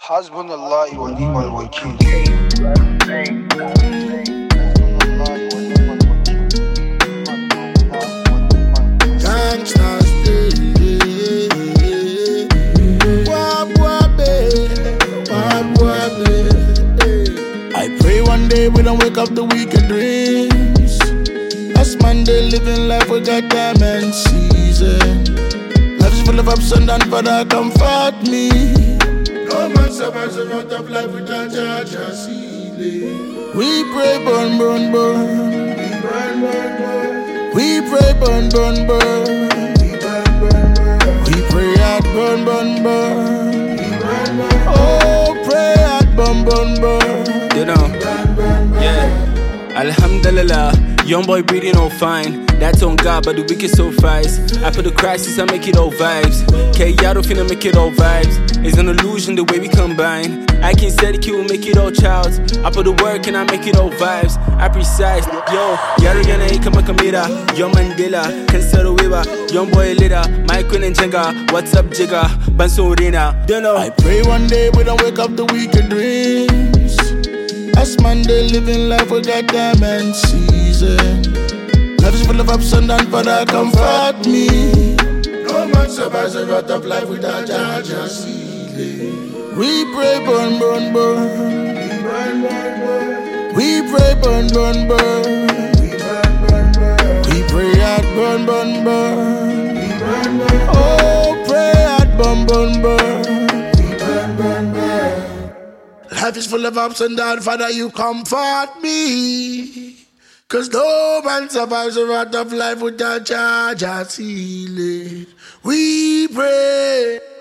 حسبنا الله ونعم الوكيل. Gangsters I pray one day we don't wake up the weekend dreams. Last Monday living life we got time and season. Life is full of ups and downs, but I comfort me. No man survives a lot of life without judge or ceiling. We pray, burn, burn, burn. We burn, burn, burn. We pray, burn, burn, burn. We burn, burn, burn. We pray at burn, burn, burn. We burn, burn, burn. Oh, pray at burn, burn, burn. You know, yeah. Alhamdulillah, young boy breathing all fine. That's on God, but the wicked so fast. After the crisis, I make it all vibes. K-Yado finna make it all vibes. It's an illusion the way we combine. I can say the kid will make it all childs. I put the work and I make it all vibes. I precise, yo, Yaro yana kama kamera. Yo Mandela, Cancelo Weaver. Young boy leader, my queen and Jenga. What's up, Jigga? Banso Rina, don't know. I pray one day we don't wake up the weekend dreams. Last Monday living life we got time and season. Life is full of ups and downs, but I comfort me. No man survives a lot of life without judge or ceiling. We pray, burn, burn, burn. We burn, burn, burn. We pray, burn, burn, burn. We burn, burn, burn. We pray at burn, burn, burn. We burn, burn, burn. Oh, pray at burn, burn, burn. We burn, burn, burn. Life is full of ups and downs, Father, you comfort me. Cause no man survives a lot of life without charge or ceiling. We pray.